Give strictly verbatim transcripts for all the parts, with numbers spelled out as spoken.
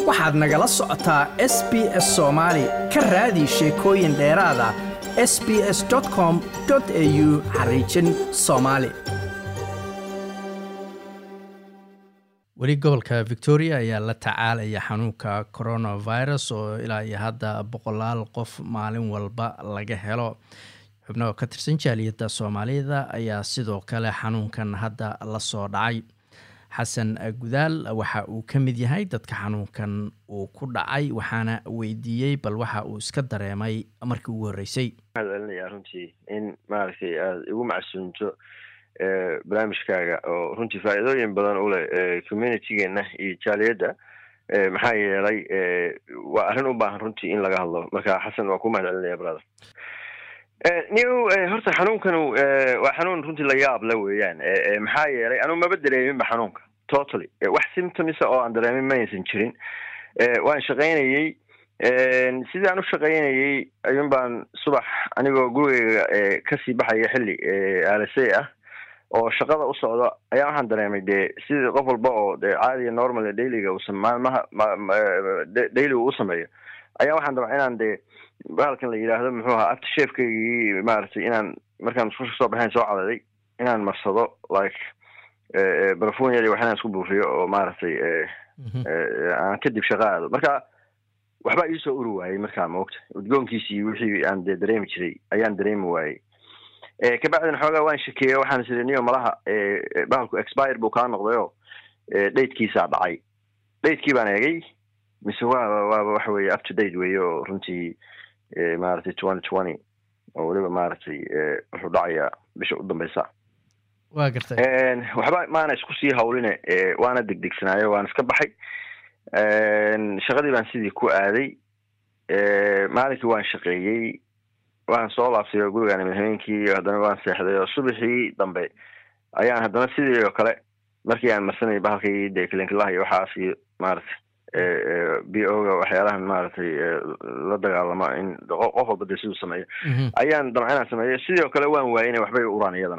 waxaad nagala socotaa S B S Soomaali ka raadi sheekooyin dheeraad ah s b s dot com dot a u xariijin Soomaali. weli gobolka Victoria ayaa la tacaalaya xanuunka coronavirus oo ilaa iyo hadda boqolaal qof maalin walba laga helo. xubnaha ka tirsan jaaliyadda Soomaalida ayaa sidoo kale xanuunkan hadda la soo dhacay. xasan gudaal waxa uu ka mid yahay dadka xanuunkan uu ku dhacay waxaana weydiiyey bal waxa uu iska dareemay markii ugu horeysay. waxaan runtii in maaragtay aad ugu macsuunto ee barnaamijkaaga oo runtii faa'iidooyin badan u leh community-geena iyo jaaliyadda ee maxaa yeelay ee waa arrin u baahan runtii in laga hadlo. marka xasan waa ku mahadcelinayaa brother. ee niyo horta xanuunkan waa xanuun runtii la yaab la weeyaan ee maxaa yeelay anu ma dareemin ba xanuunka totally wax symptoms oo aan dareemin ma aysan jirin. ee waan shaqaynayay ee sidaan u shaqaynayay ayuun baan subax anigoo gurigayga ee ka sii baxaya xilli ee aalasay ah oo shaqada u socdo ayaa waxaan dareemay dee sidii qof walba oo dee caadiga normal dailyga uu sameeyo daily uu sameeyo ayaa waxaan rabaa inaan dee bahalkan la yiraahdo muxuu ahaa aftershave-kaygii maaragtay inaan markaan isku soo baxayn soo cadaday inaan marsado like ee barfuunyada waxaan isku buufiyo oo maaragtay ee aan kadib shaqaado. marka waxba ii soo uri waayay markaa moogta udgoonkiisii wixii aan dee dareemi jiray ayaan dareemi waayay. ee ka bacdina xoogaa waan shakeeyay waxaan isleeniyo malaha ee bahalku expire buu ka noqdayo ee date-kiisa dhacay. date-kii baan eegay mise waa waa waxa weeye up to date weeyo runtii ee maaragtay twenty twenty oo waliba maaragtay ee wuxuu dhacayaa bisha u dambaysa. waa gartay ee waxba maana isku sii hawline ee waana degdegsanaayo waan iska baxay. ee shaqadii baan sidii ku aaday. ee maalinkii waan shaqeeyay waan soo laabtay gurigaan habeenkii haddana waan seexday oo subaxii dambe ayaan haddana sidii oo kale markii aan marsanay bahalkii dee kliinkilaha iyo waxaas iyo maaragtay ee b o-ga waxyaalahan maaragtay la dagaalama in qof walba dee siduu sameeyo ayaan damcaan sameeyay. sidii oo kale waan waayay inay waxbay uraan iyadana.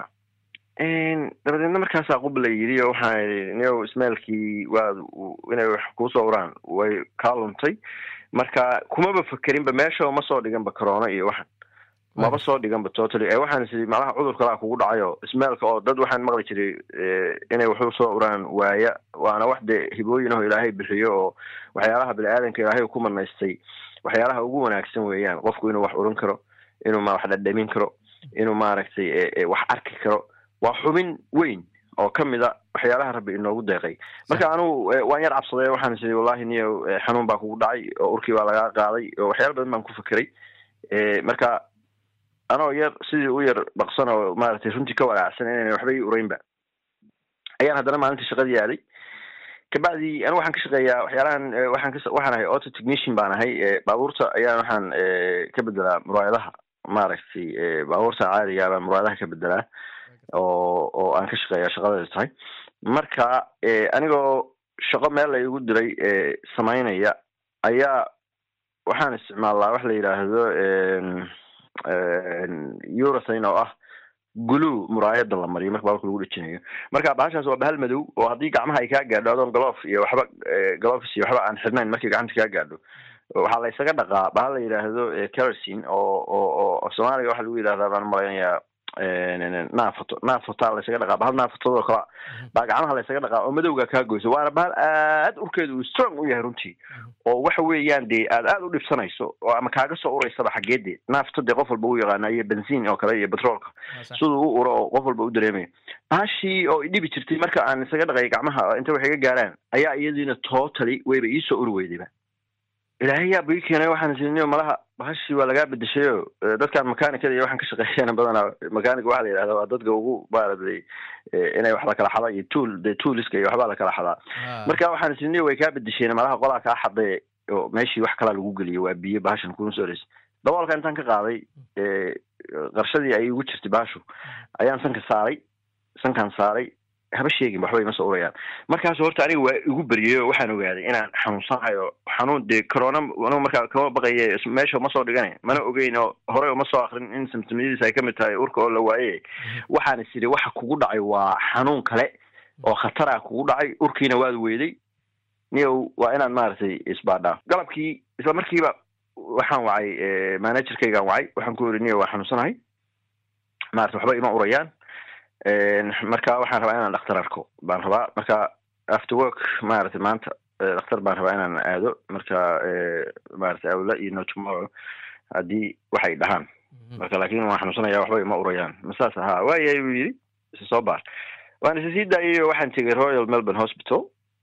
een dabadeedna markaasaa qubla yidhi oo waxaan niyow ismailkii waa inay wax kuusoo uraan way kaa luntay. marka kumaba fakerinba meesha ma soo dhiganba corona iyo waxan maba soo dhiganba totally ee waxaan si malaha cudur kala kugu dhacayo ismailka oo dad waxaan maqli jiray inay wax soo uraan waaya waana wax de hibooyin oo Ilaahay bixiyo oo waxyaalaha bini'aadanka Ilaahay ku manaystay waxyaalaha ugu wanaagsan weeyaan qofku inuu wax uran karo inuu ma wax dhadhamin karo inuu maaragtay wax arki karo waa xubin weyn oo kamid ah waxyaalaha Rabbi inoogu deeqay. marka anu waan yar cabsaday waxaan isii wallahi niyo xanuun baa kugu dhacay oo urkii baa laga qaaday oo waxyaalo badan baan ku fikiray. ee marka anoo yar sidii u yar dhaqsan oo maaragtay runtii ka walaacsan inay waxba ii uraynba ayaan haddana maalintii shaqadii aaday. kabacdi anigu waxaan ka shaqeeyaa waxyaalahan waxaan ka waxaan ahay auto technician baan ahay ee baabuurta ayaan waxaan ka bedelaa muraayadaha maaragtay ee baabuurta caadiga baan muraayadaha ka bedelaa oo oo aan ka shaqeeyaa shaqadeeda tahay. marka ee anigoo shaqo meel la igu diray ee samaynaya ayaa waxaan isticmaalaa wax la yiraahdo ee urethane oo ah glue muraayada la mariyo marka baalku lagu dhijinayo. marka bahashaas waa bahal madow oo haddii gacmaha ay ka gaadho adoon glove iyo waxba gloves iyo waxba aan xirnayn markii gacanta ka gaadho waxaa la isaga dhaqaa bahal la yiraahdo kerosene oo oo oo Soomaaliga waxa lagu yiraahdaa baan malaynayaa ee naafato naafato la isaga dhaqaa bahal naafatooda kala baa gacmaha la isaga dhaqaa oo madowga ka goyso waana bahal aad urkeedu strong u yahay runtii oo waxa weeyaan dee aad aad u dhibsanayso oo ama kaaga soo ureysaba xageedii naafato dee qof walba uu yaqaan iyo benzin oo kale iyo petrolka sidoo uu uro oo qof walba u dareemayo. baashi oo dhibi jirtay marka aan isaga dhaqay gacmaha inta waxay ka gaaraan ayaa iyadiina totally wayba ii soo uri weydayba. Ilaahay yaa bii keenay waxaan isleeyahay malaha bahashi waa laga bedeshay dadkan makaanikada iyo waxaan ka shaqeeyana badanaa makaaniga waxa la yiraahdaa waa dadka ugu baaraday inay wax la kala xadaa iyo tool de tooliska iyo waxba la kala xadaa. marka waxaan isleeyahay way ka bedesheen malaha qolaa ka xaday oo meeshii wax kala lagu galiyo waa biyo bahashan ku soo rees daboolka intaan ka qaaday ee qarshadii ay ugu jirtay baashu ayaan sanka saaray sankan saaray haba sheegin waxba ima soo urayaan. markaas horta aniga waa igu bariyay waxaan ogaaday inaan xanuunsanayo xanuun de corona anigu markaa ka baqayay meesha ma soo dhiganay mana ogeyno hore ma soo akhrin in symptoms ay ka mid tahay urka oo la waayay. waxaan isiri waxa kugu dhacay waa xanuun kale oo khatar ah kugu dhacay urkiina waad weeday niyow waa inaan maaragtay isbaadhaa galabkii isla markiiba waxaan wacay managerkaygaan wacay waxaan ku iri niyow waa xanuunsanahay maarata waxba ima urayaan marka waxaan rabaa inaan dhakhtar arko baan rabaa marka after work maaragtay maanta dhakhtar baan rabaa inaan aado marka maaragtay awla iyo no tomorrow haddii waxay dhahaan marka laakiin waan xanuunsanaya waxba ima urayaan masaas ahaa waayahay buu yidhi isa soo baar waan isa sii daayay waxaan tegay Royal Melbourne Hospital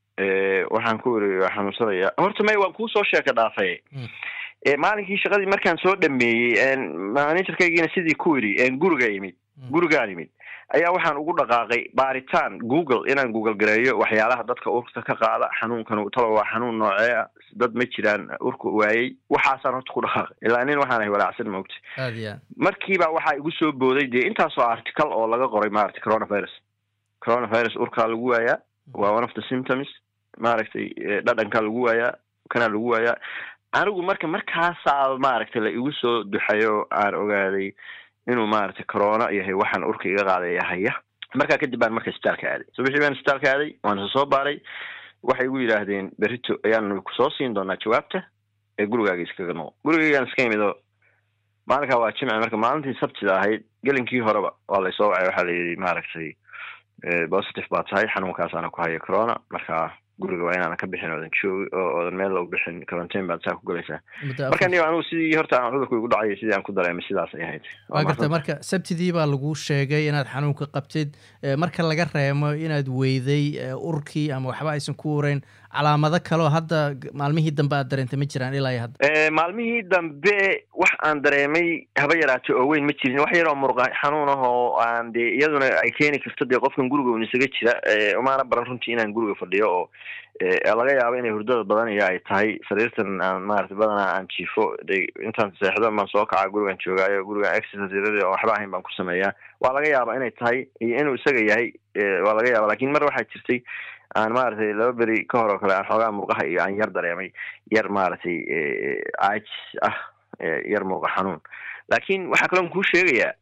waxaan ku iri waa xanuunsanaya horta may waan kuu soo sheeka dhaafay maalinkii shaqadii markaan soo dhameeyey managerkaygiina sidii ku iri guriga yimid gurigaan yimid ayaa waxaan ugu dhaqaaqay baaritaan Google inaan Google gareeyo waxyaalaha dadka urka ka qaada xanuunkan uu talo waa xanuun noocee ah dad ma jiraan urka waayay waxaasaan horta ku dhaqaaqay ilaa nin waxaan ahay walaacsan moogtay aadiya markiiba waxaa igu soo booday dee intaasoo article oo laga qoray maaragtay coronavirus coronavirus urkaa lagu waayaa waa one of the symptoms maaragtay dhadhankaa lagu waayaa kana lagu waayaa anigu marka markaasaa maaragtay la igu soo duxayo aan ogaaday inuu maaragtay corona yahay waxaan urka iga qaaday haya markaa kadib baan marka isbitaalka aaday subaxii baan isbitaalka aaday waan soo baaray waxay igu yiraahdeen berito ayaan ku soo siin doonaa jawaabta ee gurigaaga iskaga noqo gurigaygaan iska imido maalinkaa waa jimce marka maalintii sabtida ahayd gelinkii horeba waa la soo wacay waxaa la yidhi maaragtay positive baa tahay xanuunkaasaana ku haya corona marka guriga waa inaan ka bixin oodan joogi oo oodan meel loo bixin quarantine baad saa ku galaysaa marka niyo anigu sidii horta aan cudurku igu dhacay sidii aan ku dareemay sidaas ay ahayd waa garta marka sabtidii baa lagu sheegay inaad xanuunka qabtid marka laga reemo inaad weyday urkii ama waxba aysan ku urayn calaamado kale oo hadda maalmihii dambe aad dareentay ma jiraan ilaa hadda maalmihii dambe wax aan dareemay haba yaraatay oo weyn ma jirin wax yar oo murqa xanuun ah oo aan dee iyaduna ay keeni karto dee qofkan guriga uu isaga jira umaana baran runtii inaan guriga fadhiyo oo laga yaabo inay hurdada badan iyo ay tahay sariirtan aan maaragtay badanaa aan jiifo de intaan seexdo maan soo kacaa gurigan joogaayo gurigan exercise oo waxba ahayn baan ku sameeyaa waa laga yaabaa inay tahay iyo inuu isaga yahay waa laga yaaba laakiin mar waxaa jirtay aan maaragtay laba beri ka hor oo kale aan xoogaa murqaha iyo aan yar dareemay yar maaragtay aj ah yar murqa xanuun laakiin waxaa kaloon kuu sheegayaa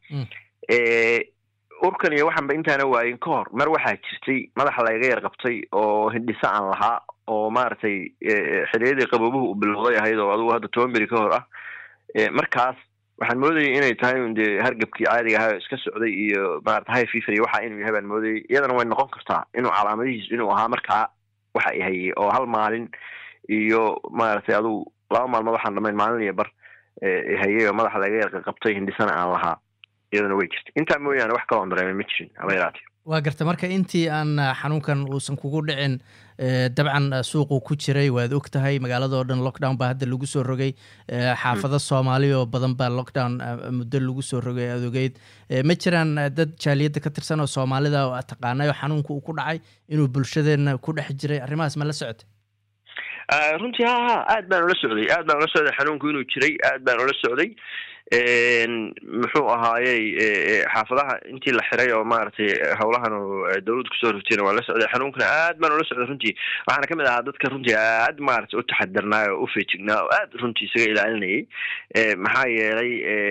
urkan iyo waxaanba intaana waayin ka hor mar waxaa jirtay madaxa layga yar qabtay oo hindhisa aan lahaa oo maaragtay xiliyadii qaboobuhu u bilowday ahayd oo adugu hadda toban beri ka hor ah markaas waxaan moodayay inay tahay un dee hargabkii caadiga ahaa iska socday iyo maarata high fever iyo waxa inuu yahay baan moodayay iyadana way noqon kartaa inuu calaamadihiisu inuu ahaa markaa waxa ay hayay oo hal maalin iyo maaragtay adugu laba maalmood waxaan dhamayn maalin iyo bar hayay oo madaxa laga yar qabtay hindhisana aan lahaa iyadana way jirtay intaa mooyaane wax kaloo dareemay ma jirin haba yaraatee waa garta marka intii aan xanuunkan uusan kugu dhicin dabcan suuqu ku jiray waad og tahay magaaladoo dhan lockdown baa hadda lagu soo rogay xaafado soomaali oo badan baa lockdown muddo lagu soo rogay aad ogeyd ma jiraan dad jaaliyadda ka tirsan oo soomaalida oo aad taqaanay oo xanuunka uu ku dhacay inuu bulshadeenna ku dhex jiray arrimahaas ma la socotay runtii ha ha aad baan ula socday aad baan ula socday xanuunku inuu jiray aad baan ula socday muxuu ahaayey xaafadaha intii la xiray oo maaragtay howlahan dawladda kusoo rogtayna waa la socday xanuunkana aad baan ula socday runtii waxaana kamid ahaa dadka runtii aad maaragtay u taxadarnaa oo u feejignaa oo aad runtii isaga ilaalinayay maxaa yeelay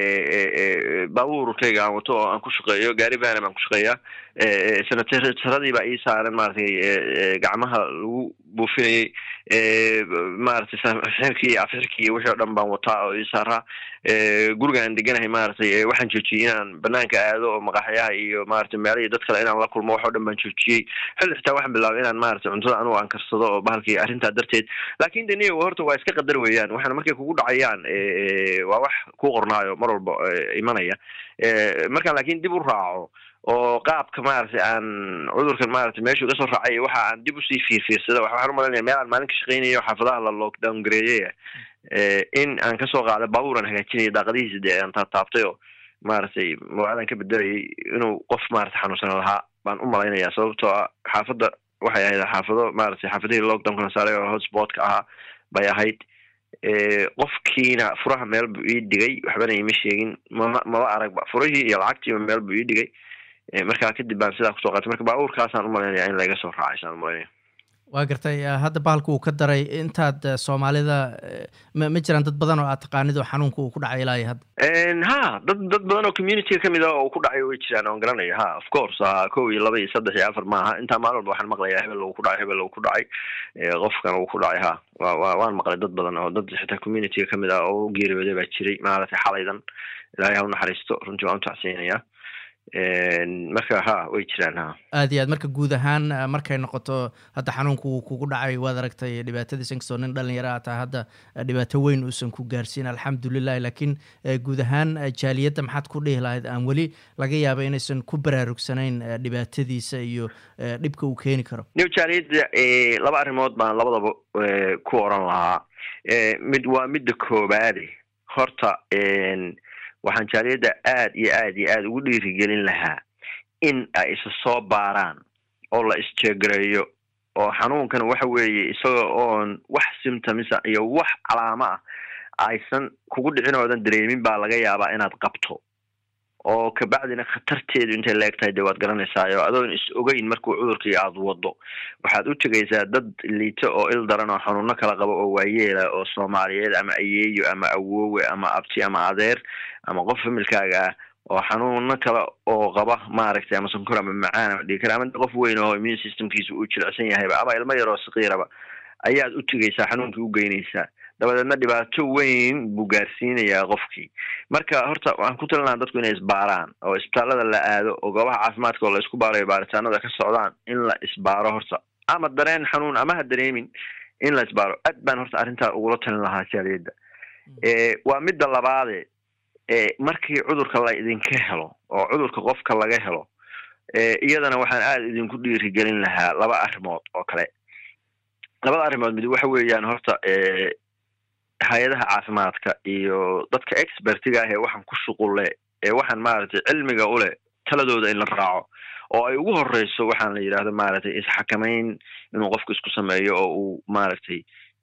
baabuurkayga aan wato oo aan ku shaqeeyo gaari baana baan ku shaqeeyaa sanataradii baa ii saaran maaragtay gacmaha lagu buufinayay maaragtay xirkii iyo afxirkii iyo wixii oo dhan baan wataa oo ii saaraa gurigaan deganahay maaragtay waxaan joojiyey inaan banaanka aado oo maqaxyaha iyo maaragtay meelihii dad kale inaan la kulmo wax oo dhan baan joojiyey xilli xitaa waxaan bilaabay inaan maaragtay cuntada anugu aan karsado oo bahalkii arrintaa darteed laakiin de niyo horta waa iska qadar weeyaan waxaana markay kugu dhacayaan waa wax ku qornaayo mar walba imanaya markaan laakiin dib u raaco oo qaabka maaragtay aan cudurkan maaragtay meeshuu ka soo raacay waxa aan dib usii fiirfiirsada waxaan u malaynayaa meel aan maalin ka shaqaynayo xaafadaha la lockdown gareeyay in aan kasoo qaado baabuuran hagaajinayo daaqadihiisa dee aan taabtaabtay oo maaragtay magaadan ka bedelayay inuu qof maaragtay xanuunsan lahaa baan u malaynayaa sababtoo ah xaafadda waxay ahayd xaafado maaragtay xaafadihii lockdown-kana saaray oo hotspotka ahaa bay ahayd qofkiina furaha meel buu ii dhigay waxbana ima sheegin mama maba aragba furihii iyo lacagtiiba meel buu ii dhigay markaa kadib baan sidaa kusoo qaatay marka baabuurkaasaan u malaynayaa in laga soo raacay saan u malaynaya waa gartay hadda bahalku uu ka daray intaad soomaalida ma ma jiraan dad badan oo aad taqaanid oo xanuunka uu ku dhacay ilaa iyo hadda ha dad dad badan oo communityga kamid ah oo ku dhacay way jiraan oon garanayo ha of course ha kow iyo laba iyo saddex iyo afar maaha intaa maalin walba waxaan maqlayaa hebel uu ku dhacay hebel uu ku dhacay qofkan uu ku dhacay ha wa wa waan maqlay dad badan oo dad xitaa communityga kamid ah oo geeriyooday baa jiray maaragtay xalaydan ilaahay ha u naxariisto runtii waan u tacsiinayaa marka ha way jiraan ha aad iyo aad marka guud ahaan markay noqoto hadda xanuunku kugu dhacay waad aragtay dhibaatadiisa inkastoo nin dhalinyaro ah taa hadda dhibaato weyn uusan ku gaarsiin alxamdulilah laakiin guud ahaan jaaliyadda maxaad ku dhihi lahayd aan weli laga yaaba inaysan ku baraarugsanayn dhibaatadiisa iyo dhibka uu keeni karo new jaaliyadda laba arrimood baan labadaba ku oran lahaa mid waa midda koobaade horta waxaan jaaliyadda aad iyo aad iyo aad ugu dhiirigelin lahaa in ay isa soo baaraan oo la isjeegareeyo oo xanuunkan waxa weeye isaga oon wax symptomisa iyo wax calaamo ah aysan kugu dhicin oodan dareemin baa laga yaabaa inaad qabto oo kabacdina khatarteedu intay leegtahay dee waad garanaysaa oo adoon is ogeyn markuu cudurkii aad wado waxaad u tegaysaa dad liito oo il daran oo xanuuno kala qabo oo waayeela oo soomaaliyeed ama ayeeyo ama awoowe ama abti ama adeer ama qof familkaaga ah oo xanuuno kale oo qaba maaragtay ama sonkor ama macaan ama dhiikar ama qof weyn oo immune systemkiisu uu jilicsan yahayba ama ilmo yaroo saqiiraba ayaad u tegaysaa xanuunkii u geynaysaa dabadeedna dhibaato weyn buu gaarsiinayaa qofkii marka horta waxaan ku talinaha dadku inay isbaaraan oo isbitaallada la aado oo goobaha caafimaadka oo la isku baarayo baaritaanada ka socdaan in la isbaaro horta ama dareen xanuun ama ha dareemin in la isbaaro aad baan horta arrintaa ugula talin lahaa jaaliyadda waa midda labaade markii cudurka la idinka helo oo cudurka qofka laga helo iyadana waxaan aada idinku dhiirigelin lahaa laba arrimood oo kale labada arrimood mid waxa weeyaan horta hay-adaha caafimaadka iyo dadka expertiga ah ee waxaan ku shuqul leh ee waxaan maaragtay cilmiga u leh taladooda in la raaco oo ay ugu horeyso waxaan la yidhaahdo maaragtay isxakamayn inuu qofku isku sameeyo oo uu maaragtay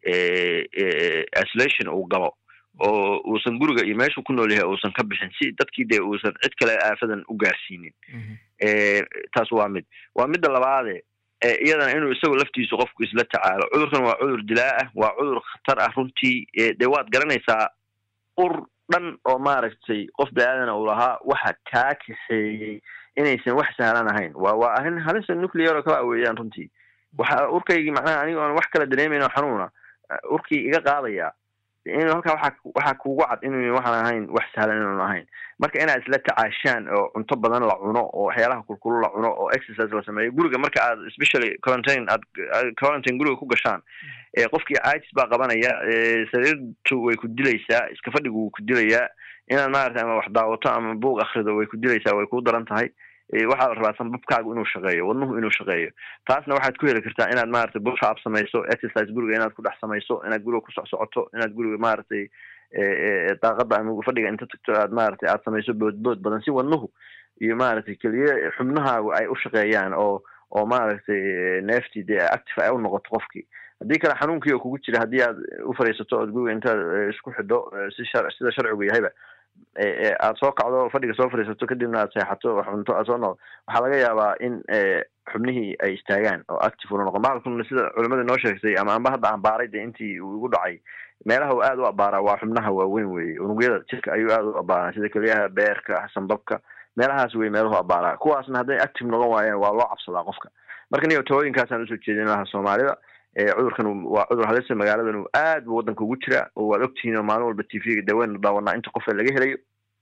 isolation uu galo oo uusan guriga iyo meeshuu ku nool yahay uusan ka bixin si dadkii dee uusan cid kale aafadan u gaarsiinin taas waa mid waa midda labaade iyadana inuu isagu laftiisu qofku isla tacaalo cudurkan waa cudur dilaa ah waa cudur khatar ah runtii dee waad garanaysaa ur dhan oo maaragtay qof bini-aadana uu lahaa waxa kaa kaxeeyey inaysan wax sahlan ahayn waa waa arrin halisa nuclear oo kala weeyaan runtii waxa urkaygii macnaha aniga oon wax kala dareemayno xanuuna urkii iga qaadayaa inuu halkaa waxa waxaa kugu cad inuu waxaan ahayn wax sahlan inuun ahayn marka inaad isla tacaashaan oo cunto badan la cuno oo waxyaalaha kulkulu la cuno oo exercise la sameeyo guriga marka aad especially quarantine aad quarantine guriga ku gashaan qofkii caatis baa qabanaya sariirtu way ku dilaysaa iska fadhigu wuu ku dilayaa inaad maaragtay ama wax daawato ama buug akhrido way ku dilaysaa way ku daran tahay waxaa la rabaa sanbabkaagu inuu shaqeeyo wadnuhu inuu shaqeeyo taasna waxaad ku heli kartaa inaad maaragtay bush up samayso exercise guriga inaad ku dhex samayso inaad guriga ku socsocoto inaad guriga maaragtay daaqada ama fadhiga inta tagto aad maaragtay aad samayso boodbood badan si wadnuhu iyo maaragtay keliya xubnahaagu ay u shaqeeyaan oo oo maaragtay neeftii dee active ay u noqoto qofkii haddii kale xanuunkii oo kugu jira haddii aad u fadhiisato ood guriga intaad isku xidho si shar sida sharcigu yahayba aad soo kacdo fadhiga soo fadhiisato kadibna aad seexato wax cunto aad soo noqdo waxaa laga yaabaa in xubnihii ay istaagaan oo active una noqon bahalkuna sida culimada noo sheegtay ama amba hadda aan baaray dee intii uu igu dhacay meelaha uu aada u abaaraa waa xubnaha waaweyn weye unugyada jirka ayuu aada u abaaraa sida keliyaha beerka sanbabka meelahaas wey meeluhu abaaraa kuwaasna hadday active noqon waayeen waa loo cabsadaa qofka marka niyo tooyinkaasaan usoo jeedin lahaa soomaalida cudurkan waa cudur halisa magaaladan aad buu waddanka ugu jira oo waad ogtihiin oo maalin walba t v-ga daweyna daawanaa inta qof laga helayo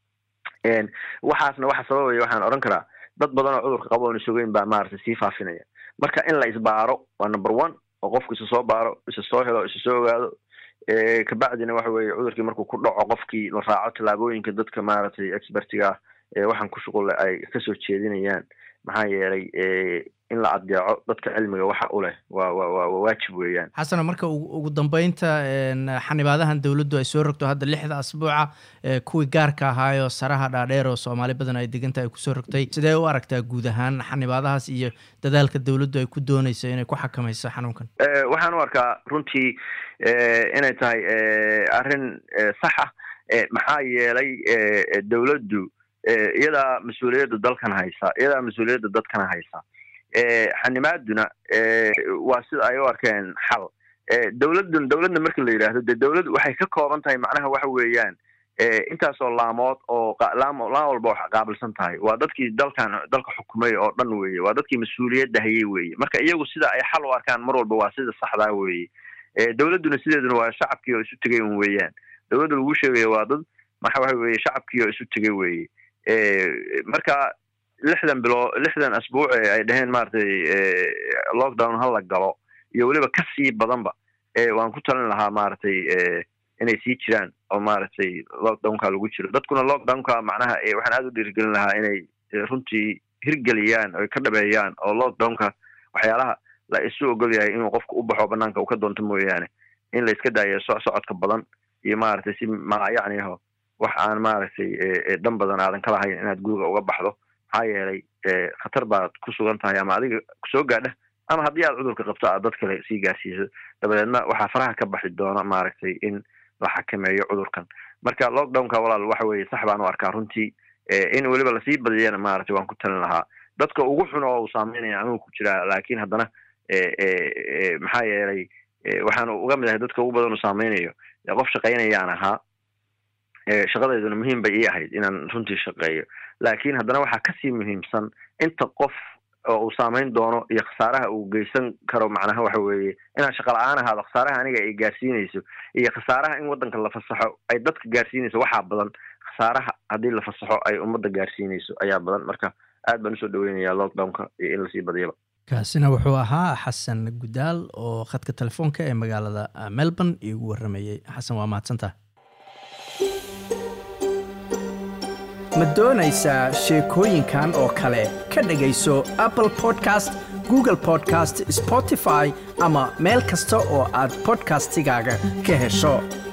waxaasna waxa sababaya waxaan odhan karaa dad badan oo cudurka qabo oon isogeyn baa maaragtay sii faafinaya marka in la isbaaro waa number one oo qofku isa soo baaro isa soo helo isa soo ogaado kabacdina waxa weeye cudurkii markuu ku dhaco qofkii la raaco tallaabooyinka dadka maaragtay expertiga ah waxaan ku shuqulle ay kasoo jeedinayaan maxaa yeelay in la adeeco dadka cilmiga waxa u leh waa waa waa waajib weeyaan xasano marka ugu dambeynta xanibaadahan dawladdu ay soo rogto hadda lixda asbuuca kuwii gaarka ahaayo saraha dhaadheer oo Soomaali badan ay diganta ay ku soo rogtay sidee u aragtaa guud ahaan xanibaadahaas iyo dadaalka dawladdu ay ku doonayso inay ku xakamayso xanuunkan waxaan u arkaa runtii inay tahay arrin sax ah maxaa yeelay dawladdu iyadaa mas-uuliyadda dalkan haysa iyadaa mas-uuliyadda dadkana haysa xanimaaduna waa sida ay u arkeen xal dowladdan dowladda marka la yidhaahdo dee dowladdu waxay ka kooban tahay macnaha waxa weeyaan intaasoo laamood oo laam laan walba wax qaabilsan tahay waa dadkii dalkan dalka xukumay oo dhan weeye waa dadkii mas-uuliyadda hayay weeye marka iyagu sida ay xal u arkaan mar walba waa sida saxdaa weeye dowladduna sideeduna waa shacabkii oo isu tegay un weeyaan dowladda lagu sheegaya waa dad maxa waxa weeye shacabkii oo isu tegay weeye marka lixdan bilo lixdan asbuuc ay dhaheen maaragtay lockdown ha la galo iyo weliba ka sii badanba waan ku talin lahaa maaragtay inay sii jiraan oo maaragtay lockdownka lagu jiro dadkuna lockdownka macnaha waxaan aada u dhiirigelin lahaa inay runtii hirgeliyaan oy ka dhabeeyaan oo lockdownka waxyaalaha la isu ogol yahay inuu qofka u baxo banaanka uu ka doonto mooyaane in la iska daayo soc socodka badan iyo maaragtay si malaayacni aho wax aan maaragtay dan badan aadan ka lahayn inaad guriga uga baxdo maxaa yeelay khatar baad ku sugan tahay ama adiga kusoo gaadha ama haddii aad cudurka qabto aad dad kale sii gaarsiiso dabadeedna waxaa faraha ka baxi doona maaragtay in la xakameeyo cudurkan marka lockdownka walaal waxa weeye sax baan u arkaa runtii in weliba lasii badiyana maaragtay waan ku talin lahaa dadka ugu xun oo uu saameynaya anugu ku jiraa laakiin haddana maxaa yeelay waxaan uga mid ahay dadka ugu badan u saameynayo qof shaqaynayaan ahaa shaqadeeduna muhiim bay ii ahayd inaan runtii shaqeeyo laakiin haddana waxaa kasii muhiimsan inta qof oo uu saameyn doono iyo khasaaraha uu geysan karo macnaha waxa weeye inaan shaqa la-aan ahaado khasaaraha aniga ay gaarsiinayso iyo khasaaraha in waddanka la fasaxo ay dadka gaarsiinayso waxaa badan khasaaraha haddii la fasaxo ay ummadda gaarsiinayso ayaa badan marka aad baan usoo dhaweynayaa lockdownka iyo in lasii badiyaba kaasina wuxuu ahaa xasan gudaal oo khadka telefoonka ee magaalada melbourne iigu warramayey xasan waa mahadsantaha ma doonaysaa sheekooyinkan oo kale ka dhegayso Apple Podcast, Google Podcast, Spotify ama meel kasta oo aad podcastigaaga ka hesho.